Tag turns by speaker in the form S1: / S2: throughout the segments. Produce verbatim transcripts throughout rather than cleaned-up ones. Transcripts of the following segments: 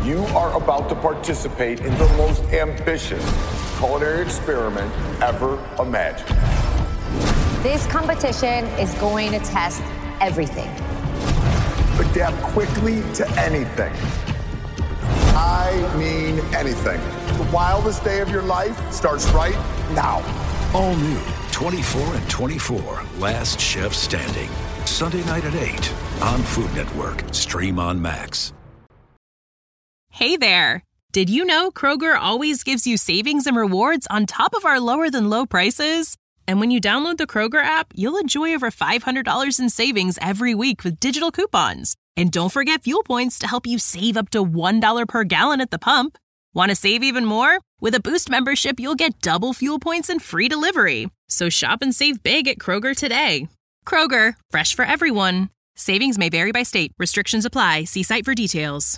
S1: You are about to participate in the most ambitious culinary experiment ever imagined.
S2: This competition is going to test everything.
S1: Adapt quickly to anything. I mean anything. The wildest day of your life starts right now.
S3: All new twenty-four and twenty-four, Last Chef Standing. Sunday night at eight on Food Network. Stream on Max.
S4: Hey there. Did you know Kroger always gives you savings and rewards on top of our lower than low prices? And when you download the Kroger app, you'll enjoy over five hundred dollars in savings every week with digital coupons. And don't forget fuel points to help you save up to one dollar per gallon at the pump. Want to save even more? With a Boost membership, you'll get double fuel points and free delivery. So shop and save big at Kroger today. Kroger, fresh for everyone. Savings may vary by state. Restrictions apply. See site for details.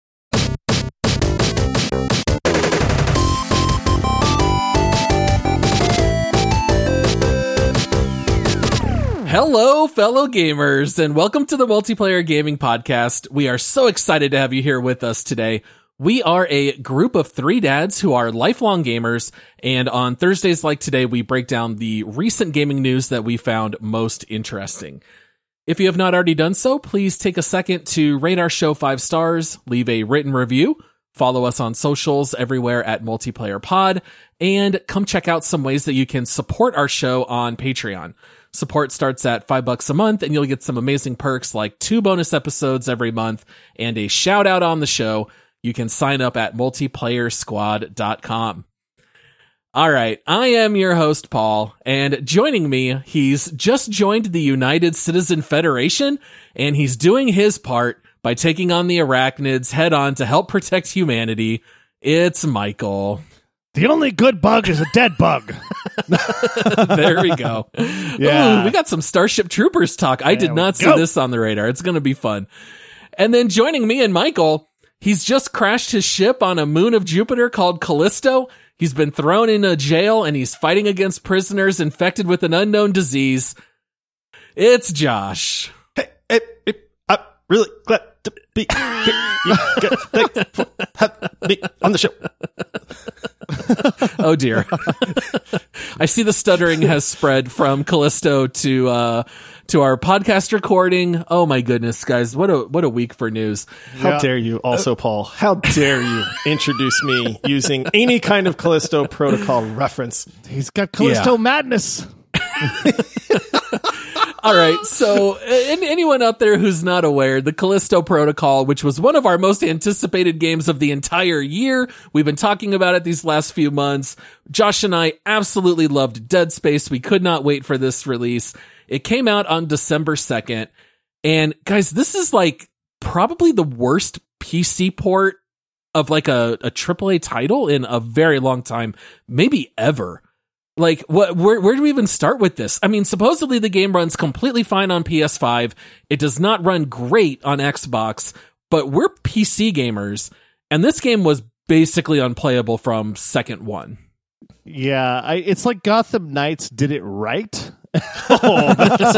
S5: Hello, fellow gamers, and welcome to the Multiplayer Gaming Podcast. We are so excited to have you here with us today. We are a group of three dads who are lifelong gamers, and on Thursdays like today, we break down the recent gaming news that we found most interesting. If you have not already done so, please take a second to rate our show five stars, leave a written review, follow us on socials everywhere at Multiplayer Pod, and come check out some ways that you can support our show on Patreon. Support starts at five bucks a month, and you'll get some amazing perks like two bonus episodes every month and a shout out on the show. You can sign up at multiplayer squad dot com. All right, I am your host, Paul, and joining me, he's just joined the United Citizen Federation, and he's doing his part by taking on the arachnids head on to help protect humanity. It's Michael.
S6: The only good bug is a dead bug.
S5: There we go.
S6: Yeah.
S5: Ooh, we got some Starship Troopers talk. I
S6: There
S5: did not
S6: we
S5: see
S6: go.
S5: this on the radar. It's going to be fun. And then joining me and Michael, he's just crashed his ship on a moon of Jupiter called Callisto. He's been thrown in a jail and he's fighting against prisoners infected with an unknown disease. It's Josh.
S7: Hey, hey, hey, I'm really glad to be here. You get, thanks for having me on the show.
S5: Oh dear. I see the stuttering has spread from Callisto to uh to our podcast recording. Oh my goodness, guys. What a what a week for news.
S7: How
S6: Yeah.
S7: dare you also, Paul? How dare you introduce me using any kind of Callisto Protocol reference?
S6: He's got Callisto
S5: Yeah.
S6: madness.
S5: All right, so uh, anyone out there who's not aware, the Callisto Protocol, which was one of our most anticipated games of the entire year, we've been talking about it these last few months. Josh and I absolutely loved Dead Space. We could not wait for this release. It came out on December second, and guys, this is like probably the worst P C port of like a, a triple A title in a very long time, maybe ever. Like, what? Where, where do we even start with this? I mean, supposedly the game runs completely fine on P S five. It does not run great on Xbox, but we're P C gamers, and this game was basically unplayable from second one.
S6: Yeah, I, it's like Gotham Knights did it right.
S7: Oh, that's,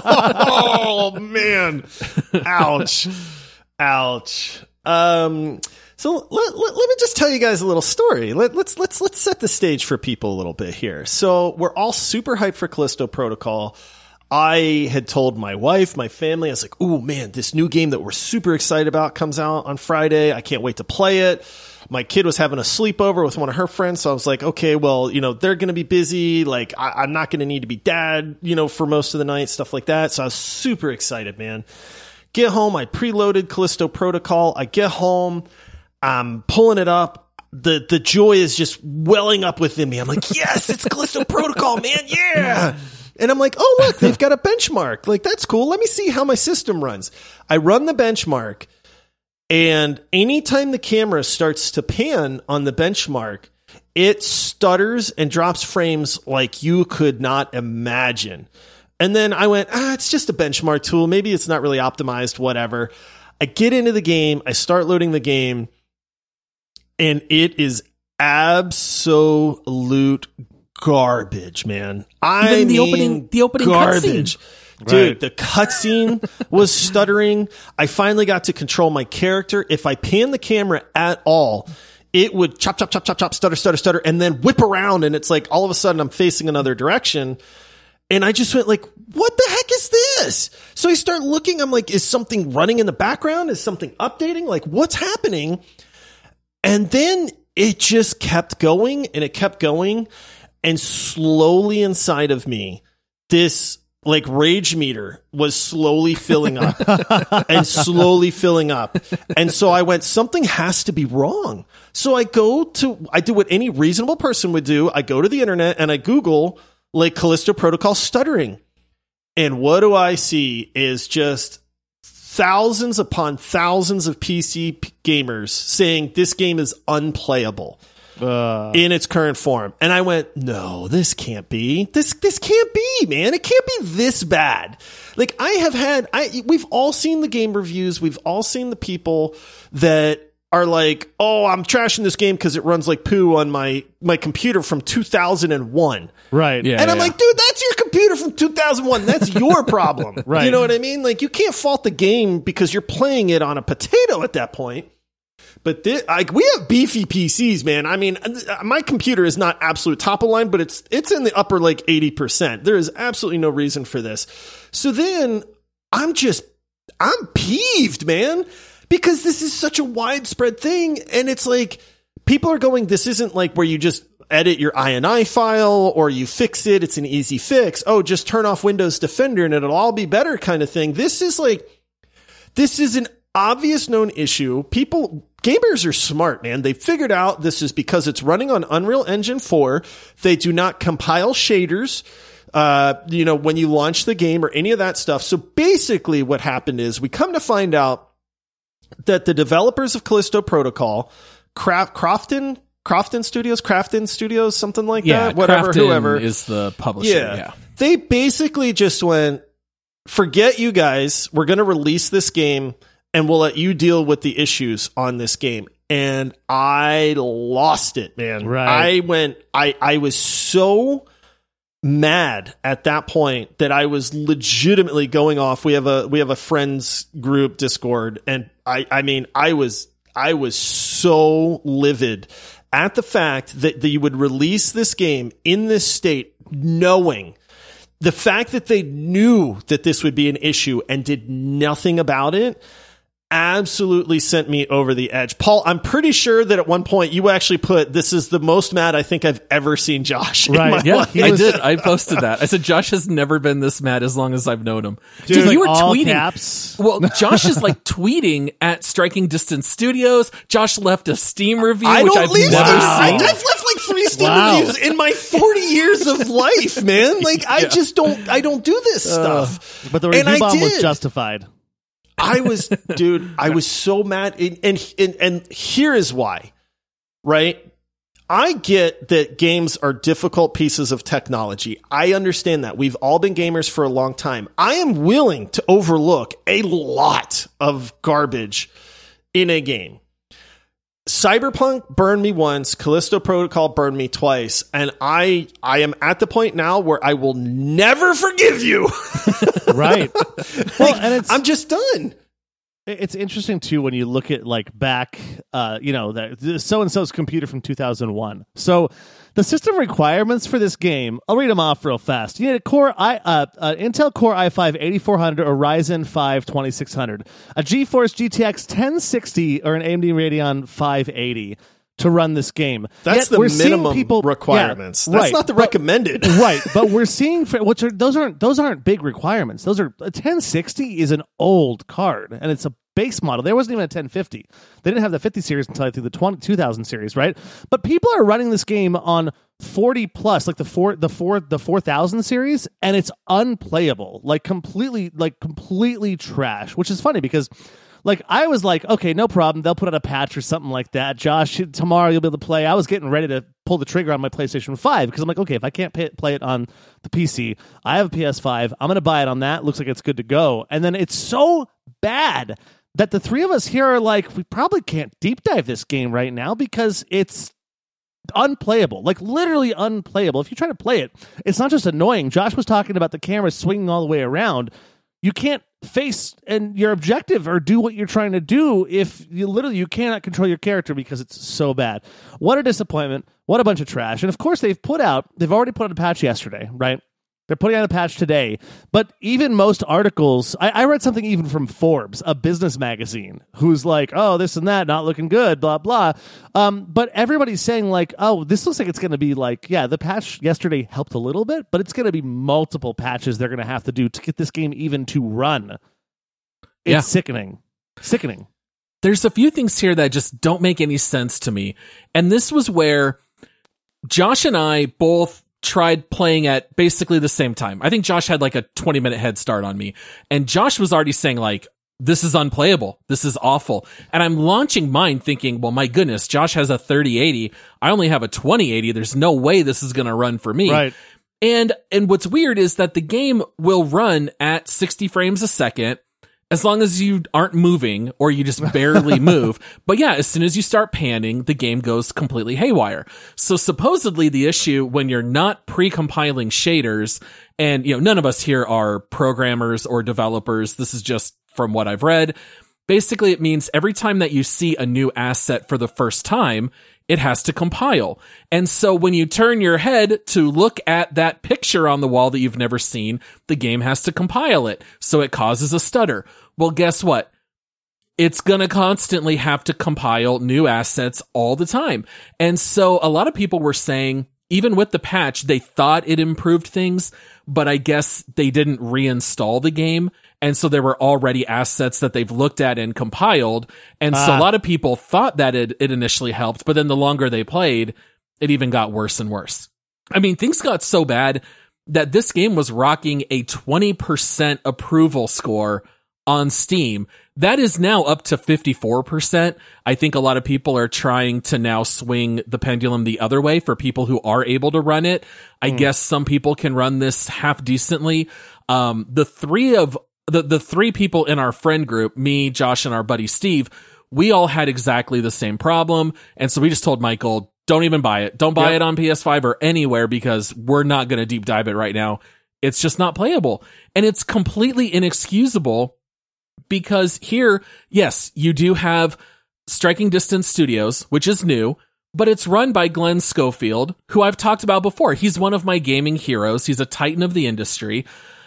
S7: oh man. Ouch. Ouch. Um, so let, let, let me just tell you guys a little story. Let, let's let's let's set the stage for people a little bit here. So we're all super hyped for Callisto Protocol. I had told my wife, my family, I was like, "Oh man, this new game that we're super excited about comes out on Friday. I can't wait to play it." My kid was having a sleepover with one of her friends, so I was like, "Okay, well, you know, they're going to be busy. Like, I, I'm not going to need to be dad, you know, for most of the night, stuff like that." So I was super excited, man. Get home, I preloaded Callisto Protocol. I get home, I'm pulling it up. The the joy is just welling up within me. I'm like, yes, it's Callisto Protocol, man, yeah. And I'm like, oh, look, they've got a benchmark. Like, that's cool. Let me see how my system runs. I run the benchmark, and anytime the camera starts to pan on the benchmark, it stutters and drops frames like you could not imagine. And then I went, ah, it's just a benchmark tool. Maybe it's not really optimized, whatever. I get into the game. I start loading the game, and it is absolute garbage, man. I
S5: Even the
S7: mean,
S5: opening, the opening
S7: garbage.
S5: cutscene.
S7: Dude,
S6: Right.
S7: the cutscene was stuttering. I finally got to control my character. If I pan the camera at all, it would chop, chop, chop, chop, chop, stutter, stutter, stutter, and then whip around. And it's like all of a sudden I'm facing another direction. And I just went like, what the heck is this? So I start looking. I'm like, is something running in the background? Is something updating? Like, what's happening? And then it just kept going and it kept going. And slowly inside of me, this like rage meter was slowly filling up and slowly filling up. And so I went, something has to be wrong. So I go to, I do what any reasonable person would do. I go to the internet and I Google like Callisto Protocol stuttering. And what do I see is just thousands upon thousands of P C p- gamers saying this game is unplayable. Uh. In its current form. And I went, no, this can't be. This this can't be, man. It can't be this bad. Like I have had I we've all seen the game reviews. We've all seen the people that are like, "Oh, I'm trashing this game cuz it runs like poo on my my computer from two thousand one."
S6: Right.
S5: Yeah,
S7: and I'm
S5: yeah.
S7: like, "Dude, that's your computer from two thousand one. That's your problem."
S6: Right.
S7: You know what I mean? Like you can't fault the game because you're playing it on a potato at that point. But this, like we have beefy P Cs, man. I mean, my computer is not absolute top of line, but it's it's in the upper like eighty percent. There is absolutely no reason for this. So then I'm just I'm peeved, man, because this is such a widespread thing, and it's like people are going. This isn't like where you just edit your I N I file or you fix it. It's an easy fix. Oh, just turn off Windows Defender and it'll all be better, kind of thing. This is like this is an obvious known issue. People. Gamers are smart, man. They figured out this is because it's running on Unreal Engine four. They do not compile shaders, uh, you know, when you launch the game or any of that stuff. So basically what happened is we come to find out that the developers of Callisto Protocol, Craft, Crofton, Crofton Studios, Crafton Studios, something like
S5: Yeah,
S7: that, whatever,
S5: Crafton
S7: whoever.
S5: is the publisher.
S7: Yeah.
S5: Yeah.
S7: They basically just went, forget you guys. We're going to release this game. And we'll let you deal with the issues on this game. And I lost it, man.
S6: Right.
S7: I went, I, I was so mad at that point that I was legitimately going off. We have a, we have a friends group Discord. And I, I mean, I was, I was so livid at the fact that, that you would release this game in this state, knowing the fact that they knew that this would be an issue and did nothing about it. Absolutely sent me over the edge. Paul, I'm pretty sure that at one point you actually put, this is the most mad I think I've ever seen Josh.
S6: Right.
S7: In my
S5: Yeah,
S7: life.
S5: I did. I posted that. I said Josh has never been this mad as long as I've known him.
S6: Dude,
S5: you were
S6: all
S5: tweeting.
S6: caps.
S5: Well, Josh is like tweeting at Striking Distance Studios. Josh left a Steam review,
S7: I
S5: which
S7: don't
S5: I've
S7: leave
S5: never
S7: Steam. I,
S5: seen.
S7: I've left like three Steam
S6: Wow.
S7: reviews in my forty years of life, man. Like I just don't, I don't do this stuff.
S6: But the
S7: And
S6: review
S7: I
S6: bomb was
S7: did.
S6: justified.
S7: I was, dude, I was so mad. And, and, and, and here is why, right? I get that games are difficult pieces of technology. I understand that. We've all been gamers for a long time. I am willing to overlook a lot of garbage in a game. Cyberpunk burned me once, Callisto Protocol burned me twice, and I I am at the point now where I will never forgive you.
S6: Right. Well, and it's
S7: I'm just done.
S6: It's interesting too when you look at like back, uh, you know, that so and so's computer from two thousand one. So the system requirements for this game, I'll read them off real fast. You need a Core i uh, uh, Intel Core i five eighty-four hundred or Ryzen five twenty-six hundred, a GeForce G T X ten sixty or an A M D Radeon five eighty to run this game.
S7: That's
S6: Yet
S7: the
S6: we're seeing
S7: minimum
S6: people,
S7: requirements.
S6: Yeah,
S7: That's
S6: right,
S7: not the
S6: but-
S7: recommended.
S6: Right, but we're seeing for, which are those aren't those aren't big requirements. Those are a ten sixty is an old card and it's a base model. There wasn't even a ten fifty. They didn't have the fifty series until I think the twenty, two thousand series, right? But people are running this game on forty plus, like the four the four the four thousand series, and it's unplayable, like completely like completely trash. Which is funny because like I was like, okay, no problem. They'll put out a patch or something like that. Josh, tomorrow you'll be able to play. I was getting ready to pull the trigger on my PlayStation five because I'm like, okay, if I can't pay, play it on the P C, I have a P S five. I'm going to buy it on that. Looks like it's good to go. And then it's so bad that the three of us here are like, we probably can't deep dive this game right now because it's unplayable, like literally unplayable. If you try to play it, it's not just annoying. Josh was talking about the camera swinging all the way around. You can't face and your objective or do what you're trying to do if you literally you cannot control your character because it's so bad. What a disappointment. What a bunch of trash. And of course they've put out, they've already put out a patch yesterday, right? They're putting out a patch today, but even most articles, I, I read something even from Forbes, a business magazine, who's like, oh, this and that, not looking good, blah, blah. Um, but everybody's saying like, oh, this looks like it's going to be like, yeah, the patch yesterday helped a little bit, but it's going to be multiple patches they're going to have to do to get this game even to run. It's
S5: yeah.
S6: sickening. Sickening.
S5: There's a few things here that just don't make any sense to me. And this was where Josh and I both tried playing at basically the same time. I think Josh had like a twenty minute head start on me, and Josh was already saying like, this is unplayable. This is awful. And I'm launching mine thinking, well, my goodness, Josh has a thirty eighty. I only have a twenty eighty. There's no way this is going to run for me.
S6: Right.
S5: And, and what's weird is that the game will run at sixty frames a second as long as you aren't moving or you just barely move. But yeah, as soon as you start panning, the game goes completely haywire. So supposedly the issue when you're not pre-compiling shaders, and you know, none of us here are programmers or developers. This is just from what I've read. Basically, it means every time that you see a new asset for the first time, it has to compile. And so when you turn your head to look at that picture on the wall that you've never seen, the game has to compile it. So it causes a stutter. Well, guess what? It's going to constantly have to compile new assets all the time. And so a lot of people were saying, even with the patch, they thought it improved things, but I guess they didn't reinstall the game. And so there were already assets that they've looked at and compiled. And so
S6: Ah.
S5: a lot of people thought that it, it initially helped, but then the longer they played, it even got worse and worse. I mean, things got so bad that this game was rocking a twenty percent approval score on Steam. That is now up to fifty-four percent. I think a lot of people are trying to now swing the pendulum the other way for people who are able to run it. I mm. guess some people can run this half decently. Um, the three of the, the three people in our friend group, me, Josh, and our buddy Steve, we all had exactly the same problem. And so we just told Michael, don't even buy it. Don't buy
S6: yep.
S5: it on P S five or anywhere because we're not going to deep dive it right now. It's just not playable. And it's completely inexcusable because here, yes, you do have Striking Distance Studios, which is new, but it's run by Glenn Schofield, who I've talked about before. He's one of my gaming heroes. He's a titan of the industry.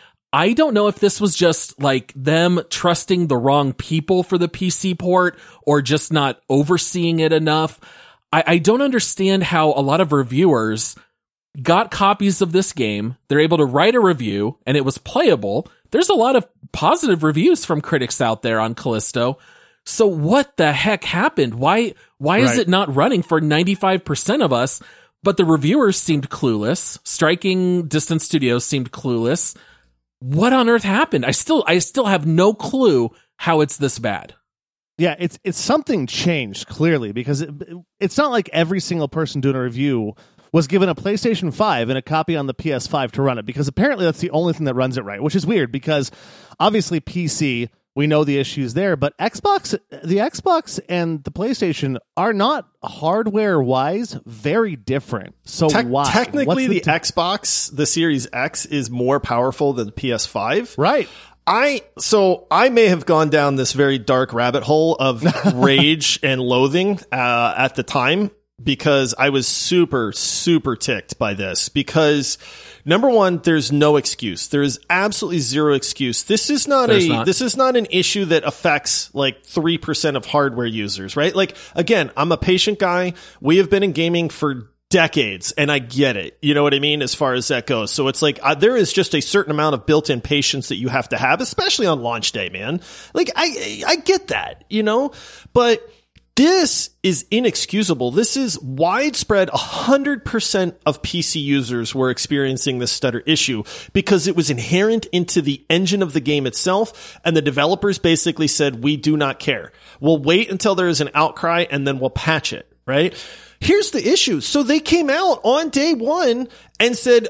S5: I don't know if this was just like them trusting the wrong people for the P C port or just not overseeing it enough. I, I don't understand how a lot of reviewers got copies of this game. They're able to write a review and it was playable. There's a lot of positive reviews from critics out there on Callisto. So what the heck happened? Why, why is
S6: Right.
S5: it not running for ninety-five percent of us? But the reviewers seemed clueless. Striking Distance Studios seemed clueless. What on earth happened? I still, I still have no clue how it's this bad.
S6: Yeah, it's it's something changed clearly because it, it's not like every single person doing a review was given a PlayStation five and a copy on the P S five to run it, because apparently that's the only thing that runs it right, which is weird because obviously P C, we know the issues there, but Xbox, the Xbox and the PlayStation are not hardware-wise very different. So
S7: Te-
S6: why?
S7: Technically,
S6: What's
S7: the,
S6: the t-
S7: Xbox, the Series X, is more powerful than the P S five.
S6: Right.
S7: I so I may have gone down this very dark rabbit hole of rage and loathing uh, at the time because I was super, super ticked by this because number one, there's no excuse. There is absolutely zero excuse. This is not
S5: There's
S7: a
S5: not.
S7: this is not an issue that affects like three percent of hardware users, right? Like, again, I'm a patient guy. We have been in gaming for decades, and I get it. You know what I mean? As far as that goes. So it's like, uh, there is just a certain amount of built-in patience that you have to have, especially on launch day, man. Like, I, I get that, you know, but this is inexcusable. This is widespread. A hundred percent of P C users were experiencing this stutter issue because it was inherent into the engine of the game itself. And the developers basically said, we do not care. We'll wait until there is an outcry and then we'll patch it, right? Here's the issue. So they came out on day one and said,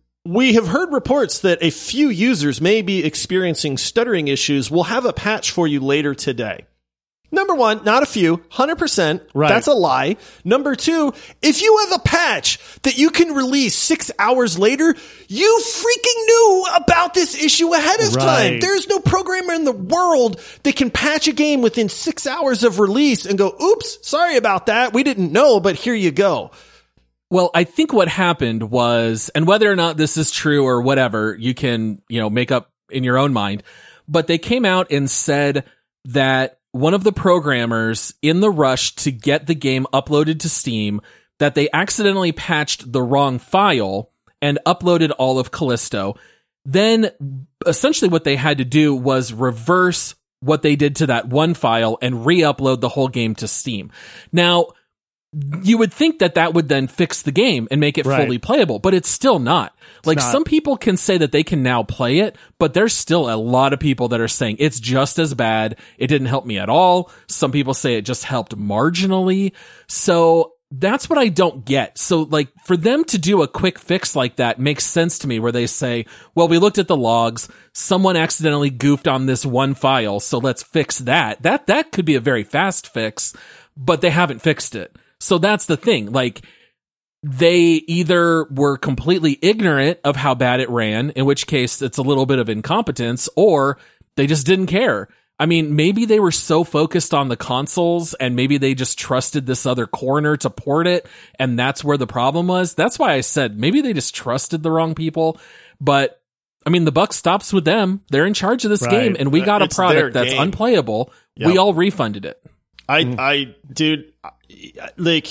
S7: we have heard reports that a few users may be experiencing stuttering issues. We'll have a patch for you later today. Number one, not a few, one hundred percent.
S6: Right.
S7: That's a lie. Number two, if you have a patch that you can release six hours later, you freaking knew about this issue ahead of
S6: Right.
S7: time. There's no programmer in the world that can patch a game within six hours of release and go, oops, sorry about that. We didn't know, but here you go.
S5: Well, I think what happened was, and whether or not this is true or whatever, you can, you know, make up in your own mind, but they came out and said that one of the programmers in the rush to get the game uploaded to Steam, that they accidentally patched the wrong file and uploaded all of Callisto. Then essentially what they had to do was reverse what they did to that one file and re-upload the whole game to Steam. Now, you would think that that would then fix the game and make it
S6: Right.
S5: fully playable, but it's still not. Like
S6: not.
S5: some people can say that they can now play it, but there's still a lot of people that are saying it's just as bad. It didn't help me at all. Some people say it just helped marginally. So that's what I don't get. So like for them to do a quick fix like that makes sense to me, where they say, well, we looked at the logs. Someone accidentally goofed on this one file. So let's fix that. That, that could be a very fast fix, but they haven't fixed it. So that's the thing. Like, they either were completely ignorant of how bad it ran, in which case it's a little bit of incompetence, or they just didn't care. I mean, maybe they were so focused on the consoles and maybe they just trusted this other corner to port it, and that's where the problem was. That's why I said maybe they just trusted the wrong people. But I mean, the buck stops with them. They're in charge of this
S6: Right.
S5: game, and we got a
S7: It's their
S5: product that's
S7: game.
S5: unplayable.
S7: Yep.
S5: We all refunded it.
S7: I, I, dude, like,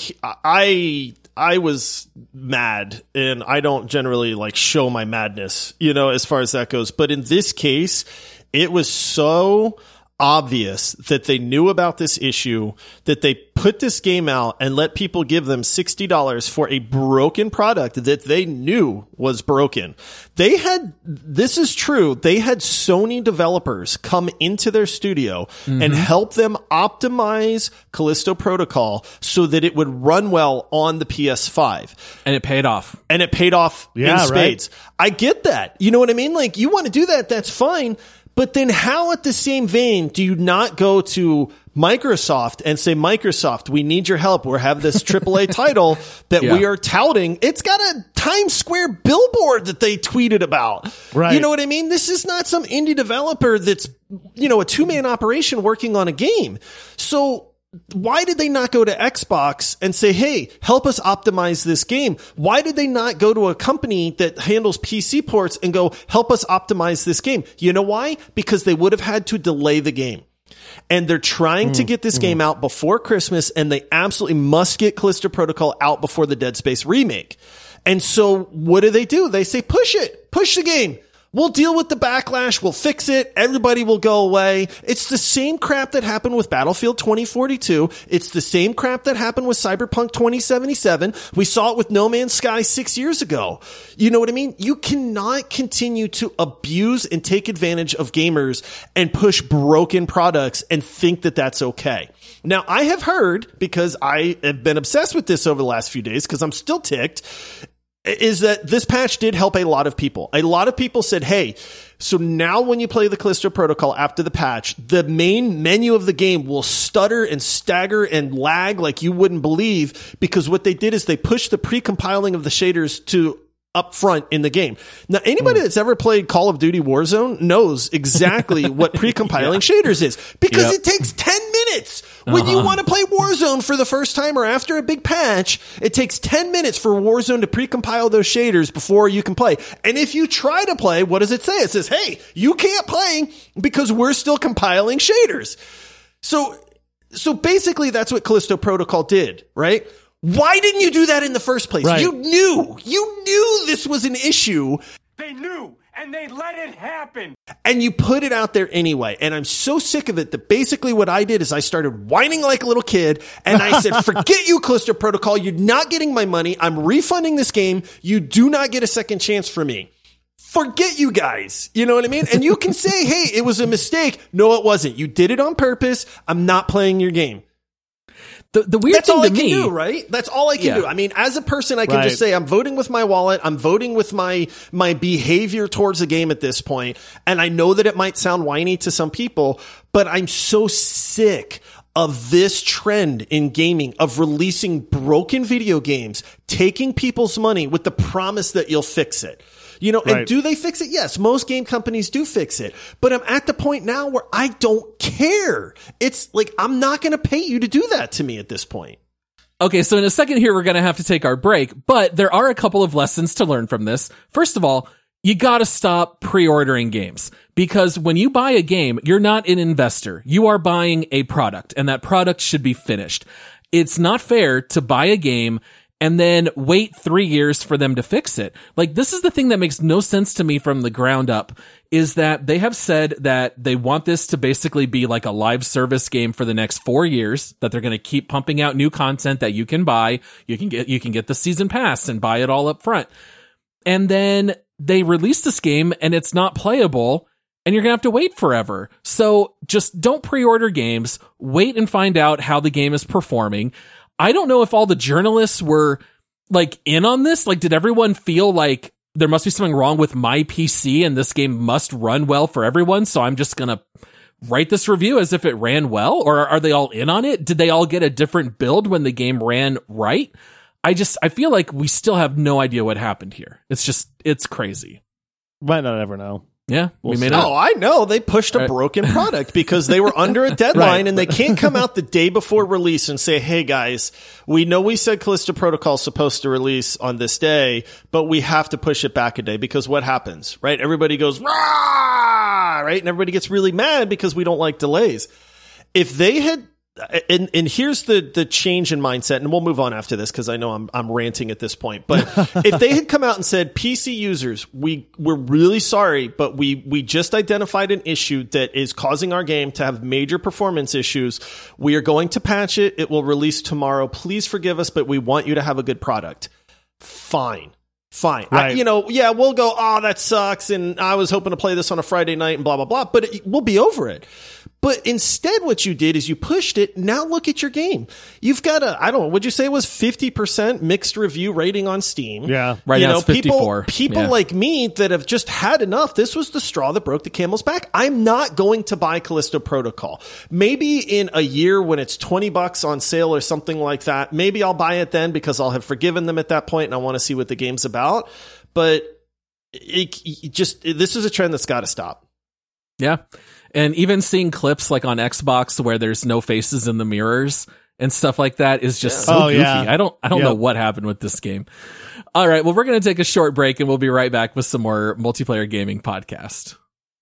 S7: I, I was mad, and I don't generally like show my madness, you know, as far as that goes. But in this case, it was so obvious that they knew about this issue, that they put this game out and let people give them sixty dollars for a broken product that they knew was broken. They had, this is true, they had Sony developers come into their studio mm-hmm. and help them optimize Callisto Protocol so that it would run well on the P S five.
S5: And it paid off.
S7: And it paid off
S6: Yeah,
S7: in spades. Right? I get that. You know what I mean? Like, you want to do that, that's fine. But then how, at the same vein, do you not go to Microsoft and say, Microsoft, we need your help. We have this triple A title that
S5: Yeah.
S7: we are touting. It's got a Times Square billboard that they tweeted about.
S6: Right.
S7: You know what I mean? This is not some indie developer that's, you know, a two-man operation working on a game. So why did they not go to Xbox and say, hey, help us optimize this game? Why did they not go to a company that handles P C ports and go, help us optimize this game? You know why? Because they would have had to delay the game. And they're trying mm, to get this mm. game out before Christmas, and they absolutely must get Callisto Protocol out before the Dead Space remake. And so what do they do? They say, push it, push the game. We'll deal with the backlash. We'll fix it. Everybody will go away. It's the same crap that happened with Battlefield twenty forty-two. It's the same crap that happened with Cyberpunk twenty seventy-seven. We saw it with No Man's Sky six years ago. You know what I mean? You cannot continue to abuse and take advantage of gamers and push broken products and think that that's okay. Now, I have heard, because I have been obsessed with this over the last few days, because I'm still ticked, is that this patch did help a lot of people. A lot of people said, hey, so now when you play the Callisto Protocol after the patch, the main menu of the game will stutter and stagger and lag like you wouldn't believe, because what they did is they pushed the pre-compiling of the shaders to up front in the game. Now, anybody mm. that's ever played Call of Duty Warzone knows exactly what pre-compiling yeah. shaders is, because yep. it takes ten minutes. When uh-huh. you want to play Warzone for the first time or after a big patch, it takes ten minutes for Warzone to pre-compile those shaders before you can play. And if you try to play, what does it say? It says, hey, you can't play because we're still compiling shaders. So, so basically that's what Callisto Protocol did, right? Why didn't you do that in the first place?
S6: Right.
S7: You knew, you knew this was an issue.
S8: They knew, and they let it happen.
S7: And you put it out there anyway. And I'm so sick of it that basically what I did is I started whining like a little kid. And I said, forget you, Callisto Protocol. You're not getting my money. I'm refunding this game. You do not get a second chance for me. Forget you guys. You know what I mean? And you can say, hey, it was a mistake. No, it wasn't. You did it on purpose. I'm not playing your game.
S5: The, the weird
S7: That's
S5: thing
S7: all
S5: to
S7: I can
S5: me,
S7: do, right? That's all I can
S5: yeah.
S7: do. I mean, as a person, I can
S6: right.
S7: just say I'm voting with my wallet. I'm voting with my my behavior towards the game at this point. And I know that it might sound whiny to some people, but I'm so sick of this trend in gaming of releasing broken video games, taking people's money with the promise that you'll fix it. You know,
S6: Right.
S7: and do they fix it? Yes, most game companies do fix it. But I'm at the point now where I don't care. It's like, I'm not going to pay you to do that to me at this point.
S5: Okay, so in a second here, we're going to have to take our break, but there are a couple of lessons to learn from this. First of all, you got to stop pre-ordering games, because when you buy a game, you're not an investor. You are buying a product, and that product should be finished. It's not fair to buy a game and then wait three years for them to fix it. Like, this is the thing that makes no sense to me from the ground up, is that they have said that they want this to basically be like a live service game for the next four years, that they're going to keep pumping out new content that you can buy. You can get, you can get the season pass and buy it all up front. And then they release this game and it's not playable, and you're going to have to wait forever. So just don't pre-order games. Wait and find out how the game is performing. I don't know if all the journalists were like in on this. Like, did everyone feel like there must be something wrong with my P C and this game must run well for everyone, so I'm just going to write this review as if it ran well? Or are they all in on it? Did they all get a different build when the game ran right? I just, I feel like we still have no idea what happened here. It's just, it's crazy.
S6: Might not ever know.
S5: Yeah, we
S6: We'll
S5: may
S6: see.
S5: not.
S7: Oh, I know. They pushed a
S5: Right.
S7: broken product because they were under a deadline
S6: Right.
S7: and they can't come out the day before release and say, hey guys, we know we said Callisto Protocol is supposed to release on this day, but we have to push it back a day, because what happens, right? Everybody goes, rah, right? And everybody gets really mad because we don't like delays. If they had, and, and here's the, the change in mindset, and we'll move on after this because I know I'm, I'm ranting at this point, but if they had come out and said, P C users, we, we're really sorry, but we, we just identified an issue that is causing our game to have major performance issues. We are going to patch it. It will release tomorrow. Please forgive us, but we want you to have a good product. Fine. Fine. I,
S6: Right.
S7: you know, yeah, we'll go, oh, that sucks. And I was hoping to play this on a Friday night and blah, blah, blah, but it, we'll be over it. But instead, what you did is you pushed it. Now look at your game. You've got a, I don't know, would you say it was fifty percent mixed review rating on Steam?
S6: Yeah.
S5: Right
S7: you
S5: now
S7: know,
S5: it's fifty-four.
S7: People, people
S5: Yeah.
S7: like me that have just had enough. This was the straw that broke the camel's back. I'm not going to buy Callisto Protocol. Maybe in a year when it's twenty bucks on sale or something like that, maybe I'll buy it then because I'll have forgiven them at that point and I want to see what the game's about. But it, it just, this is a trend that's got to stop.
S5: Yeah. And even seeing clips like on Xbox where there's no faces in the mirrors and stuff like that is just so
S6: Oh,
S5: goofy.
S6: yeah.
S5: I don't I don't
S6: Yep.
S5: know what happened with this game. All right, well, we're going to take a short break and we'll be right back with some more multiplayer gaming podcast.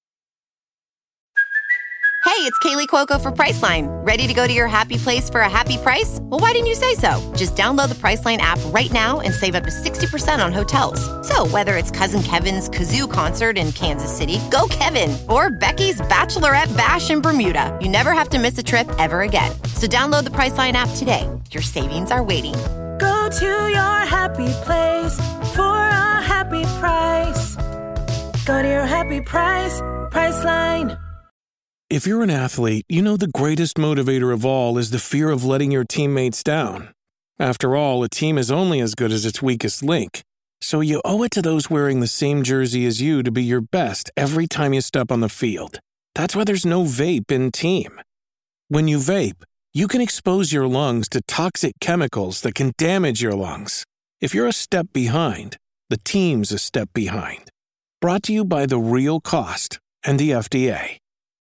S9: Hey, it's Kaylee Cuoco for Priceline. Ready to go to your happy place for a happy price? Well, why didn't you say so? Just download the Priceline app right now and save up to sixty percent on hotels. So whether it's Cousin Kevin's Kazoo Concert in Kansas City, go Kevin, or Becky's Bachelorette Bash in Bermuda, you never have to miss a trip ever again. So download the Priceline app today. Your savings are waiting.
S10: Go to your happy place for a happy price. Go to your happy price, Priceline.
S11: If you're an athlete, you know the greatest motivator of all is the fear of letting your teammates down. After all, a team is only as good as its weakest link. So you owe it to those wearing the same jersey as you to be your best every time you step on the field. That's why there's no vape in team. When you vape, you can expose your lungs to toxic chemicals that can damage your lungs. If you're a step behind, the team's a step behind. Brought to you by The Real Cost and the F D A.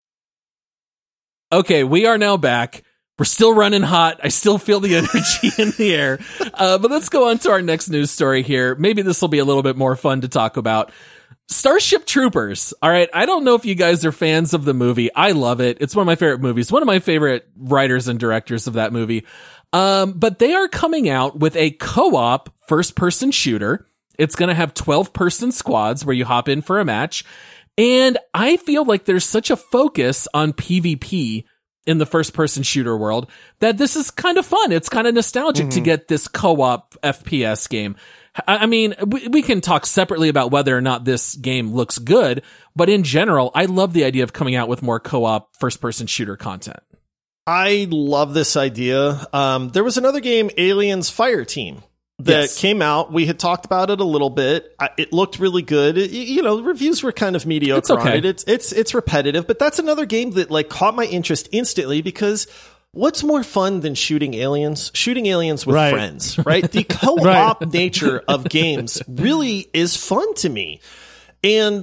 S5: Okay, we are now back. We're still running hot. I still feel the energy in the air. Uh, but let's go on to our next news story here. Maybe this will be a little bit more fun to talk about. Starship Troopers. All right, I don't know if you guys are fans of the movie. I love it. It's one of my favorite movies. One of my favorite writers and directors of that movie. Um, but they are coming out with a co-op first-person shooter. It's going to have twelve-person squads where you hop in for a match. And I feel like there's such a focus on PvP in the first-person shooter world that this is kind of fun. It's kind of nostalgic mm-hmm. to get this co-op F P S game. I mean, we, we can talk separately about whether or not this game looks good, but in general, I love the idea of coming out with more co-op first-person shooter content.
S7: I love this idea. Um, there was another game, Aliens Fireteam, that
S5: Yes.
S7: came out. We had talked about it a little bit. I, it looked really good. It, you know, the reviews were kind of mediocre
S5: It's okay.
S7: on it. It's, it's, it's repetitive, but that's another game that like caught my interest instantly because what's more fun than shooting aliens? Shooting aliens with
S6: Right.
S7: friends, right? The co-op
S6: Right.
S7: nature of games really is fun to me. And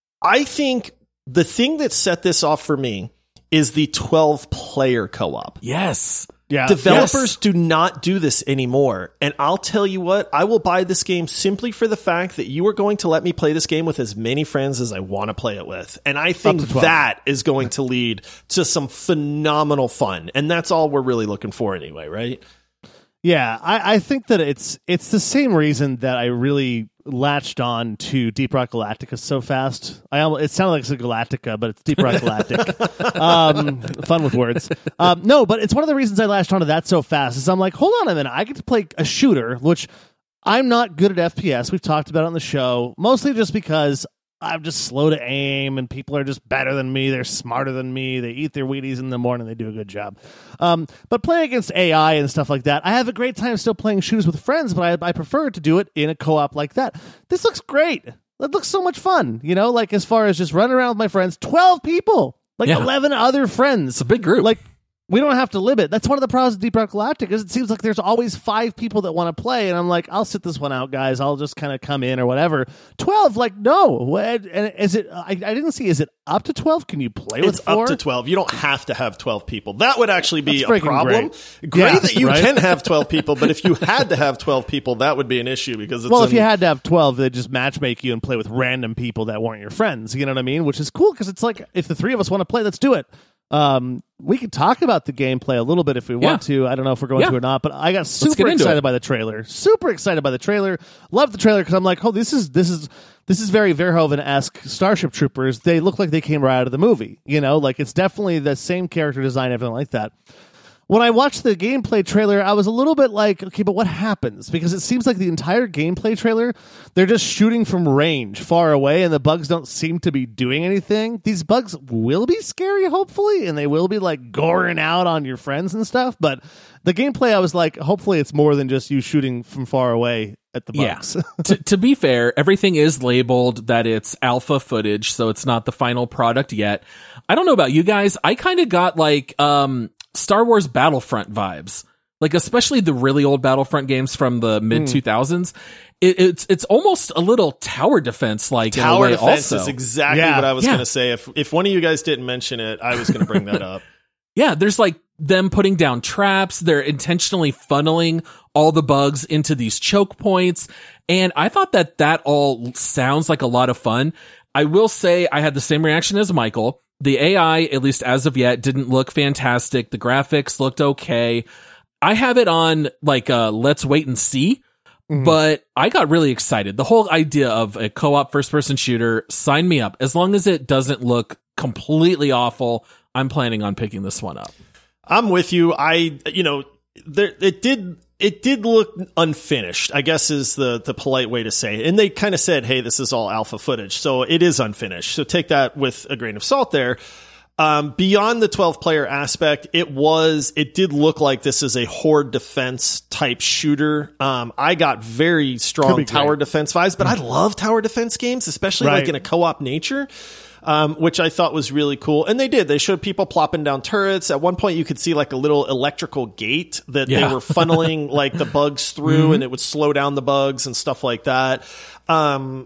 S7: I think the thing that set this off for me is the twelve player co-op.
S5: Yes.
S6: Yeah.
S7: Developers
S5: Yes.
S7: do not do this anymore. And I'll tell you what, I will buy this game simply for the fact that you are going to let me play this game with as many friends as I want to play it with. And I think
S6: to twelve.
S7: that is going to lead to some phenomenal fun. And that's all we're really looking for anyway, right?
S6: Yeah, I, I think that it's it's the same reason that I really latched on to Deep Rock Galactica so fast. I almost, it sounded like it's a Galactica, but it's Deep Rock Galactic. um, fun with words. Um, no, but it's one of the reasons I latched onto that so fast. Is I'm like, hold on a minute, I get to play a shooter, which I'm not good at F P S. We've talked about it on the show, mostly just because I'm just slow to aim, and people are just better than me. They're smarter than me. They eat their Wheaties in the morning. They do a good job. Um, but playing against A I and stuff like that, I have a great time still playing shooters with friends, but I, I prefer to do it in a co-op like that. This looks great. It looks so much fun. You know, like as far as just running around with my friends, twelve people, like
S5: Yeah.
S6: eleven other friends.
S5: It's a big group.
S6: Like, we don't have to limit. That's one of the problems with Deep Rock Galactic is it seems like there's always five people that want to play, and I'm like, I'll sit this one out, guys. I'll just kind of come in or whatever. Twelve, like, no. What- And is it? I, I didn't see. Is it up to twelve? Can you play with
S7: It's
S6: four?
S7: up to twelve. You don't have to have twelve people. That would actually be
S6: That's
S7: a
S6: freaking
S7: problem.
S6: great.
S7: Great
S6: Yeah,
S7: that you
S6: right?
S7: can have twelve people, but if you had to have twelve people, that would be an issue because it's
S6: Well, if
S7: an-
S6: you had to have twelve, they'd just matchmake you and play with random people that weren't your friends. You know what I mean? Which is cool because it's like if the three of us want to play, let's do it. Um, we can talk about the gameplay a little bit if we want
S5: Yeah.
S6: to. I don't know if we're going
S5: Yeah.
S6: to or not, but I got
S5: get
S6: super
S5: into
S6: excited
S5: it.
S6: by the trailer. Super excited by the trailer. Love the trailer because I'm like, oh, this is this is this is very Verhoeven-esque Starship Troopers. They look like they came right out of the movie. You know, like it's definitely the same character design, everything like that. When I watched the gameplay trailer, I was a little bit like, okay, but what happens? Because it seems like the entire gameplay trailer, they're just shooting from range far away, and the bugs don't seem to be doing anything. These bugs will be scary, hopefully, and they will be like goring out on your friends and stuff. But the gameplay, I was like, hopefully it's more than just you shooting from far away at the bugs.
S5: Yeah. to, to be fair, everything is labeled that it's alpha footage, so it's not the final product yet. I don't know about you guys. I kind of got like um, Star Wars Battlefront vibes, like especially the really old Battlefront games from the mid two thousands. It, it's it's almost a little tower defense like.
S7: Tower
S5: in a way
S7: defense
S5: also.
S7: is exactly
S6: Yeah.
S7: what I was
S5: Yeah.
S7: going to say. If if one of you guys didn't mention it, I was going to bring that up.
S5: Yeah, there's like them putting down traps. They're intentionally funneling all the bugs into these choke points. And I thought that that all sounds like a lot of fun. I will say I had the same reaction as Michael. The A I, at least as of yet, didn't look fantastic. The graphics looked okay. I have it on like uh let's wait and see.
S6: Mm-hmm.
S5: But I got really excited. The whole idea of a co-op first-person shooter, sign me up. As long as it doesn't look completely awful, I'm planning on picking this one up.
S7: I'm with you. I, you know, there, it did, it did look unfinished, I guess is the, the polite way to say it. And they kind of said, hey, this is all alpha footage. So it is unfinished. So take that with a grain of salt there. Um, beyond the twelve player aspect, it was, it did look like this is a horde defense type shooter. Um, I got very
S6: Could
S7: strong
S6: be
S7: tower
S6: great.
S7: defense vibes, but I love tower defense games, especially
S6: Right.
S7: like in a co-op nature. Um, which I thought was really cool. And they did. They showed people plopping down turrets. At one point, you could see like a little electrical gate that
S5: Yeah.
S7: they were funneling like the bugs through,
S6: Mm-hmm.
S7: and it would slow down the bugs and stuff like that. Um,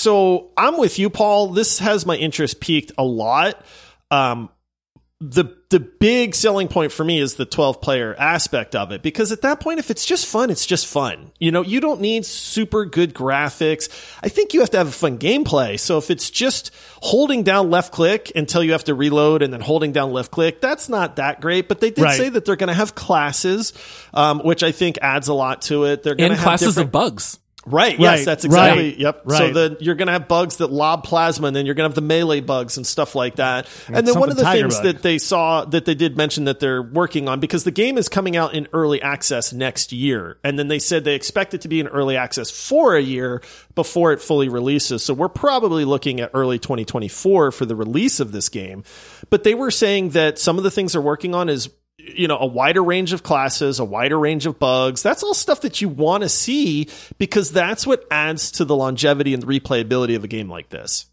S7: so I'm with you, Paul. This has my interest peaked a lot. Um, the the big selling point for me is the twelve player aspect of it, because at that point, if it's just fun, it's just fun. You know, you don't need super good graphics. I think you have to have a fun gameplay. So if it's just holding down left click until you have to reload and then holding down left click, that's not that great. But they did
S6: Right.
S7: say that they're going to have classes, um, which I think adds a lot to it. They're going to
S5: And
S7: have
S5: classes
S7: different-
S5: of bugs.
S7: Right. Yes,
S6: Right,
S7: that's exactly.
S6: right,
S7: Yep.
S6: right.
S7: So then you're going to have bugs that lob plasma, and then you're going to have the melee bugs and stuff like that. And,
S6: And
S7: then one of the
S6: something tiger
S7: things
S6: bug.
S7: that they saw that they did mention that they're working on, because the game is coming out in early access next year. And then they said they expect it to be in early access for a year before it fully releases. So we're probably looking at early twenty twenty-four for the release of this game. But they were saying that some of the things they're working on is, you know, a wider range of classes, a wider range of bugs. That's all stuff that you want to see, because that's what adds to the longevity and the replayability of a game like this.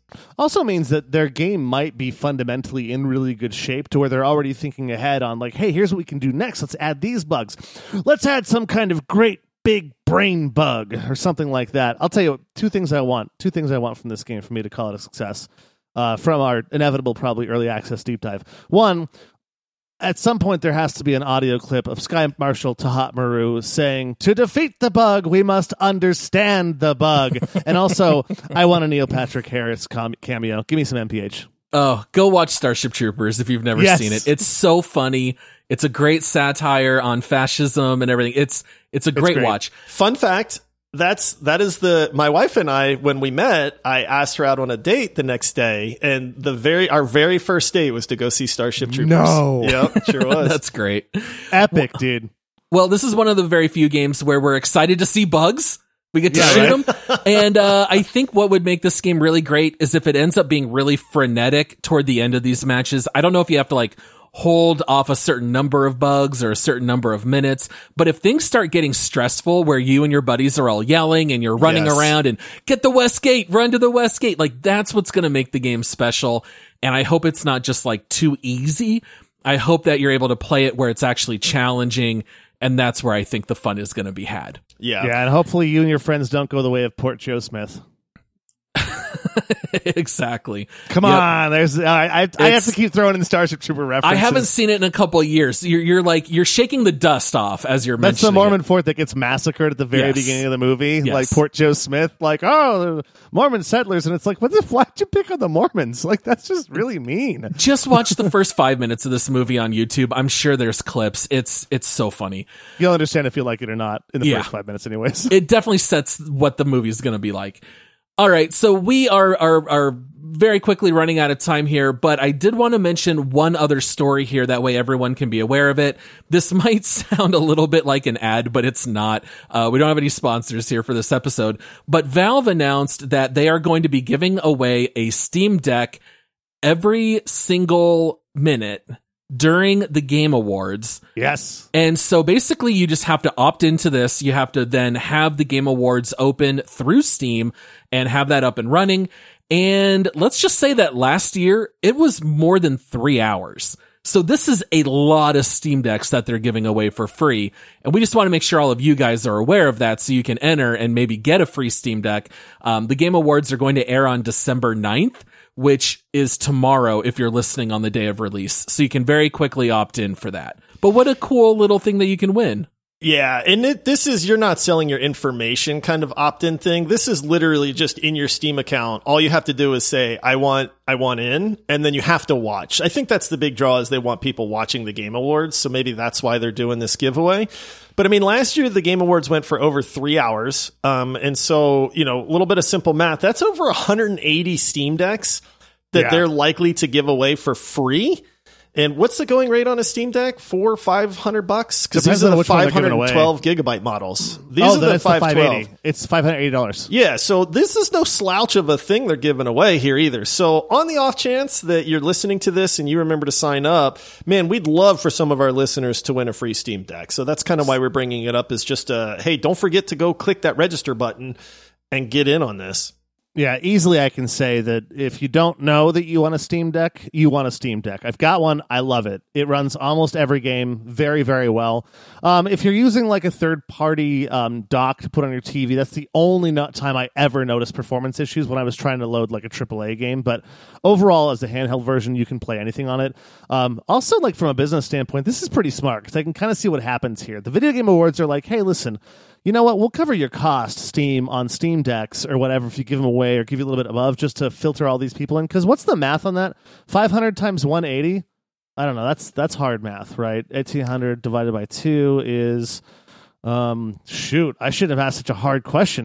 S6: Also means that their game might be fundamentally in really good shape to where they're already thinking ahead on like, hey, here's what we can do next. Let's add these bugs. Let's add some kind of great big brain bug or something like that. I'll tell you what, two things I want. Two things I want from this game for me to call it a success uh, from our inevitable probably early access deep dive. One, at some point there has to be an audio clip of Sky Marshal Tahat Maru saying, to defeat the bug, we must understand the bug. And also, I want a Neil Patrick Harris com- cameo. Give me some M P H.
S5: Oh, go watch Starship Troopers if you've never
S6: yes.
S5: seen it. It's so funny. It's a great satire on fascism and everything. It's it's a great,
S6: great.
S5: watch.
S7: Fun fact, that's that is the my wife and I, when we met, I asked her out on a date the next day, and the very our very first date was to go see Starship Troopers.
S6: No.
S7: Yep, sure was.
S5: That's great.
S6: Epic, dude.
S5: Well, this is one of the very few games where we're excited to see bugs. We get to
S6: Yeah,
S5: shoot
S6: right?
S5: them. And uh, I think what would make this game really great is if it ends up being really frenetic toward the end of these matches. I don't know if you have to like hold off a certain number of bugs or a certain number of minutes, but if things start getting stressful where you and your buddies are all yelling and you're running
S7: Yes.
S5: around and get the West Gate, run to the West Gate, like that's what's going to make the game special. And I hope it's not just like too easy. I hope that you're able to play it where it's actually challenging. And that's where I think the fun is going to be had.
S7: Yeah.
S6: Yeah, and hopefully you and your friends don't go the way of Port Joe Smith.
S5: Exactly.
S6: Come
S5: Yep.
S6: on, there's I I, I have
S5: It's-
S6: to keep throwing in Starship Trooper references.
S5: I haven't seen it in a couple of years. You're, you're like, you're shaking the dust off as you're
S6: That's the
S5: mentioning
S6: Mormon
S5: it.
S6: fort that gets massacred at the very
S5: Yes.
S6: beginning of the movie,
S5: Yes.
S6: like Port Joe Smith, like, oh, the Mormon settlers, and it's like, what the why'd you pick on the Mormons? Like, that's just really mean.
S5: Just watch the first five minutes of this movie on YouTube. I'm sure there's clips. It's it's so funny.
S6: You'll understand if you like it or not in the
S5: Yeah.
S6: first five minutes, anyways.
S5: It definitely sets what the movie is going to be like. All right, so we are, are are very quickly running out of time here, but I did want to mention one other story here. That way everyone can be aware of it. This might sound a little bit like an ad, but it's not. Uh, we don't have any sponsors here for this episode. But Valve announced that they are going to be giving away a Steam Deck every single minute during the Game Awards.
S6: Yes.
S5: And so basically you just have to opt into this. You have to then have the Game Awards open through Steam and have that up and running. And let's just say that last year it was more than three hours. So this is a lot of Steam Decks that they're giving away for free. And we just want to make sure all of you guys are aware of that so you can enter and maybe get a free Steam Deck. Um, the Game Awards are going to air on December ninth, which is tomorrow if you're listening on the day of release. So you can very quickly opt in for that. But what a cool little thing that you can win.
S7: Yeah, and it, this is, you're not selling your information kind of opt-in thing. This is literally just in your Steam account. All you have to do is say, I want, I want in, and then you have to watch. I think that's the big draw, is they want people watching the Game Awards, so maybe that's why they're doing this giveaway. But I mean, last year the Game Awards went for over three hours. Um, and so, you know, a little bit of simple math, that's over one hundred eighty Steam Decks that
S6: Yeah.
S7: they're likely to give away for free. And what's the going rate on a Steam Deck? Four, five hundred bucks? Because
S6: Depends
S7: these are
S6: on
S7: the
S6: which one they're
S7: five
S6: giving
S7: hundred
S6: away.
S7: twelve gigabyte models. These
S6: oh,
S7: are
S6: then
S7: the
S6: it's the
S7: five
S6: five
S7: twelve.
S6: eighty. It's five hundred eighty dollars.
S7: Yeah, so this is no slouch of a thing they're giving away here either. So on the off chance that you're listening to this and you remember to sign up, man, we'd love for some of our listeners to win a free Steam Deck. So that's kind of why we're bringing it up, is just, uh, hey, don't forget to go click that register button and get in on this.
S6: Yeah, easily I can say that if you don't know that you want a Steam Deck, you want a Steam Deck. I've got one. I love it. It runs almost every game very, very well. Um, if you're using like a third-party um, dock to put on your T V, that's the only no- time I ever noticed performance issues when I was trying to load like a triple A game. But overall, as a handheld version, you can play anything on it. Um, also, like from a business standpoint, this is pretty smart because I can kind of see what happens here. The Video Game Awards are like, hey, listen, you know what? We'll cover your cost, Steam, on Steam Decks or whatever if you give them away or give you a little bit above just to filter all these people in. Because what's the math on that? five hundred times one hundred eighty? I don't know. That's that's hard math, right? eighteen hundred divided by two is, um, shoot, I shouldn't have asked such a hard question.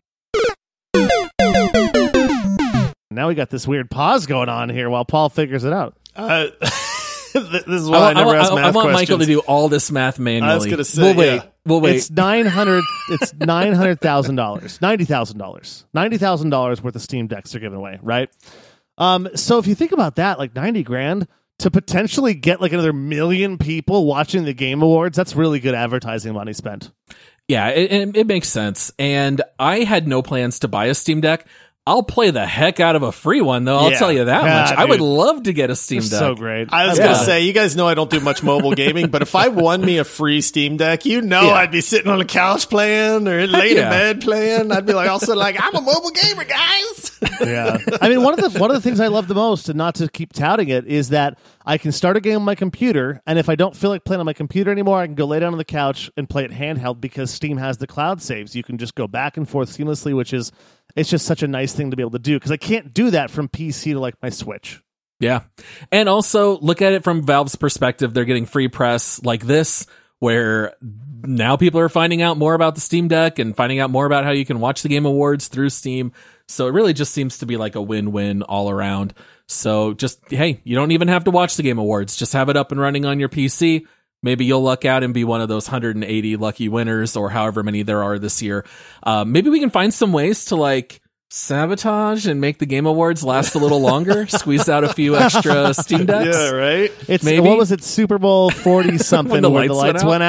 S6: Now we got this weird pause going on here while Paul figures it out.
S7: Uh, this is why I, I never
S5: I,
S7: ask
S5: I,
S7: math
S5: I want
S7: questions.
S5: Michael to do all this math manually.
S7: I was going to say,
S5: we'll wait.
S7: yeah.
S5: We'll wait.
S6: It's nine hundred. It's nine hundred thousand dollars. Ninety thousand dollars. Ninety thousand dollars worth of Steam Decks are given away, right? Um. So if you think about that, like ninety grand to potentially get like another million people watching the Game Awards, that's really good advertising money spent.
S5: Yeah, it, it, it makes sense. And I had no plans to buy a Steam Deck. I'll play the heck out of a free one, though. I'll
S7: Yeah.
S5: tell you that
S6: Yeah,
S5: much.
S6: dude.
S5: I would love to get a Steam
S6: They're
S5: Deck.
S6: so great.
S7: I was
S5: Yeah.
S7: gonna say, you guys know I don't do much mobile gaming, but if I won me a free Steam Deck, you know
S5: Yeah.
S7: I'd be sitting on the couch playing or laying
S5: yeah.
S7: in bed playing. I'd be like, also like, I'm a mobile gamer, guys.
S6: Yeah. I mean, one of the one of the things I love the most, and not to keep touting it, is that I can start a game on my computer, and if I don't feel like playing on my computer anymore, I can go lay down on the couch and play it handheld because Steam has the cloud saves. You can just go back and forth seamlessly, which is it's just such a nice thing to be able to do because I can't do that from P C to like my Switch.
S5: Yeah. And also look at it from Valve's perspective. They're getting free press like this, where now people are finding out more about the Steam Deck and finding out more about how you can watch the Game Awards through Steam. So it really just seems to be like a win-win all around. So just, hey, you don't even have to watch the Game Awards. Just have it up and running on your P C. Maybe you'll luck out and be one of those one hundred eighty lucky winners or however many there are this year. Uh, maybe we can find some ways to like sabotage and make the Game Awards last a little longer. Squeeze out a few extra Steam Decks.
S7: Yeah, right.
S6: It's
S5: Maybe.
S6: What was it, Super Bowl forty something
S5: When the
S6: where the
S5: lights
S6: lights
S5: went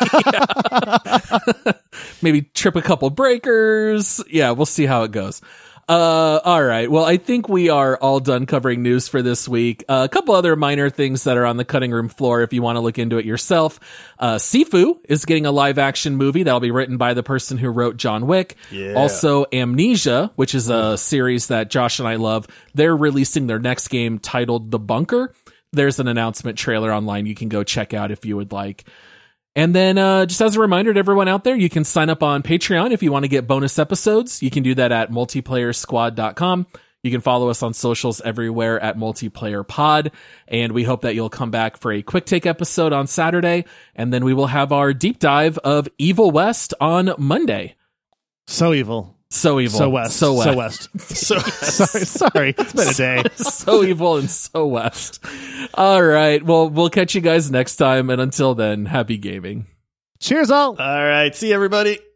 S6: went out?
S5: Maybe trip a couple breakers. Yeah, we'll see how it goes. Uh, all right. Well, I think we are all done covering news for this week. Uh, a couple other minor things that are on the cutting room floor if you want to look into it yourself. Uh, Sifu is getting a live action movie that'll be written by the person who wrote John Wick.
S7: Yeah.
S5: Also, Amnesia, which is a series that Josh and I love. They're releasing their next game titled The Bunker. There's an announcement trailer online you can go check out if you would like. And then uh, just as a reminder to everyone out there, you can sign up on Patreon if you want to get bonus episodes. You can do that at multiplayer squad dot com. You can follow us on socials everywhere at multiplayer pod. And we hope that you'll come back for a quick take episode on Saturday. And then we will have our deep dive of Evil West on Monday.
S6: So evil.
S5: So evil.
S6: So west.
S5: So west.
S6: So west.
S7: So
S6: sorry, sorry. It's been a day.
S5: So evil and so west. All right. Well, we'll catch you guys next time. And until then, happy gaming.
S6: Cheers all.
S7: all right, see you, everybody.